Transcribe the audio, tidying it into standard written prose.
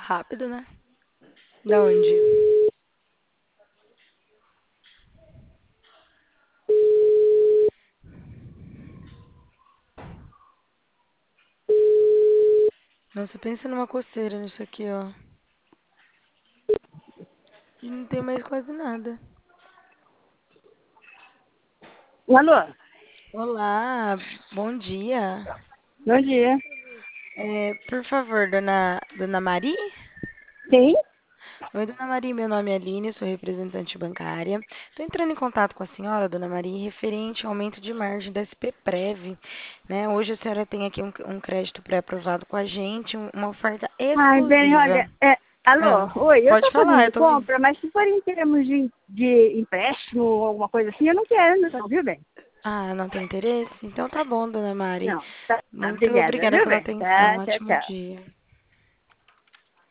Rápido, né? Da onde? Nossa, pensa numa coceira nisso aqui, ó. E não tem mais quase nada. Alô? Olá, bom dia. Bom dia. Por favor, dona Mari? Sim? Oi, dona Mari, meu nome é Aline, sou representante bancária. Estou entrando em contato com a senhora, dona Mari, referente ao aumento de margem da SPPrev, né? Hoje a senhora tem aqui um crédito pré-aprovado com a gente, uma oferta Ai, bem, exclusiva. olha, alô, Ah, oi, eu pode estou falar, fazendo eu tô ouvindo. compra, mas se for em termos de empréstimo ou alguma coisa assim, eu não quero, não, viu, bem? Ah, não tem interesse? Então tá bom, dona Mari. Não, tá, Muito obrigada, obrigada viu, pela bem? atenção. Tá, tchau, Ótimo tchau. dia.